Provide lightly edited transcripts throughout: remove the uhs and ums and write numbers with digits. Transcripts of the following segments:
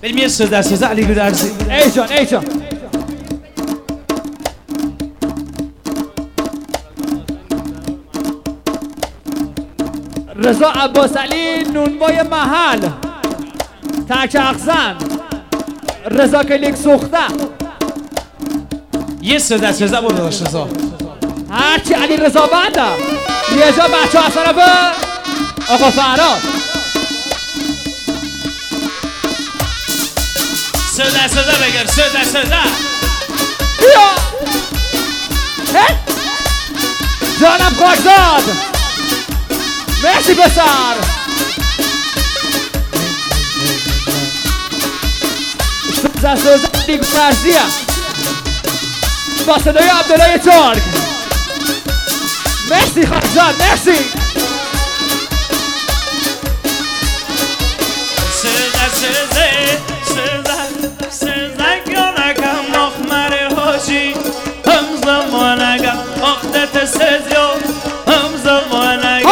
بریم یه سوزه علی گودرزی. ای جان ای جان. رضا عباس علی نونوای محل تک اخزن رضا کلیک سوخته یه سوزه برو داشت رضا هرچی علی رضا بنده یه جا بچه ها طرف آقا فراد سوزه بگیر سوزه بیا جانم خاکزاد مرسی پسر سوزه دیگه فرزیه با صدای عبدالله ترک مرسی خاکزاد مرسی سوزه گانگم مخمر حاجی هم زمانگم اختت سزیو هم زمانگم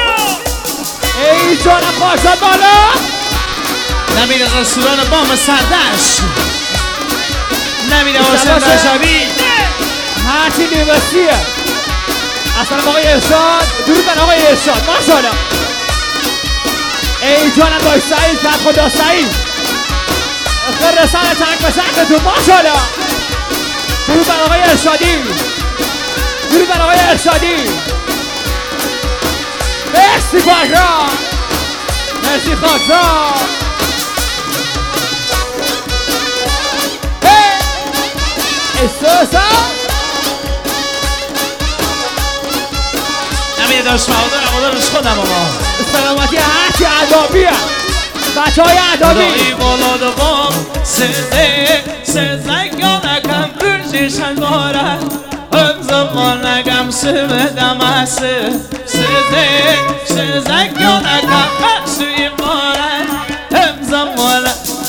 ای جانم خاکزاد بالا نمیره رستوران بام سردش نمیره حسین رجبی هرچی نیمسیه اصلا آقای ارشاد درود بر آقای ارشاد ماشاءالله ای جانم داش سعید فت خدا سعید خیر رسان تنگ به سقفتون ماشاءالله درود بر آقای ارشادی درود بر آقای ارشادی مرسی باکرام مرسی خاکزاد استوسا نمیه داشت مهادرش خودم آقا سلامتی هرچی عذابیه بچه های عذابی دایی بالا دوام سزه گانگم برشی شنگاره هم زمان نگم سبدم اسه سزه گانگم برشی ماره هم زمان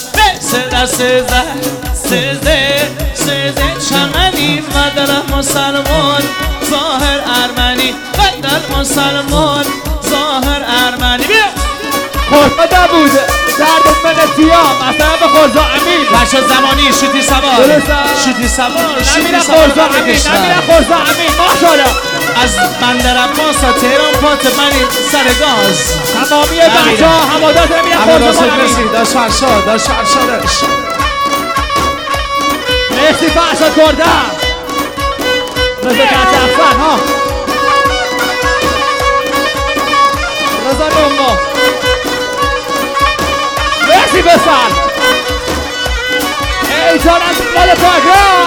سزه چمنی بدل مسلمان ظاهر ارمنی بدل مسلمان ظاهر ارمنی بیا خورده بود درد من سیام اصلا به خورزا امین بچه زمانی شوتی سوار شوتی سوار نمیره خورزا امین نمیره خورزا امین ماشاءالله از بندر عباس تا تهران پات منی سر گاز تمامی بچه ها همادات نمیره خورزا امین داشت فرشادش مرسی فرشاد کرده رضا کچفن ها رضا نونگا مرسی بسر ای جانم مال پاکرام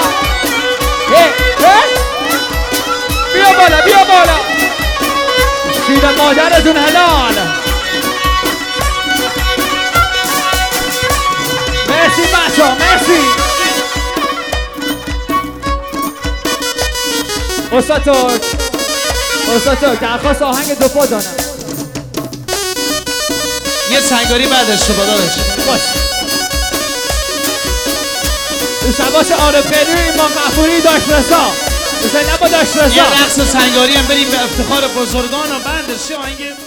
بیا بالا شیر مادرتون حلال مرسی بچه ها مرسی استاد ترک درخواست آهنگ دو پا دانم یه سنگاری بعدش رو داداش باش شباش عارف خیلی ایمان غفوری داشت رسا حسین نبا داشت رسا یه رقص سنگاری هم بریم به افتخار بزرگان و بندش آهنگ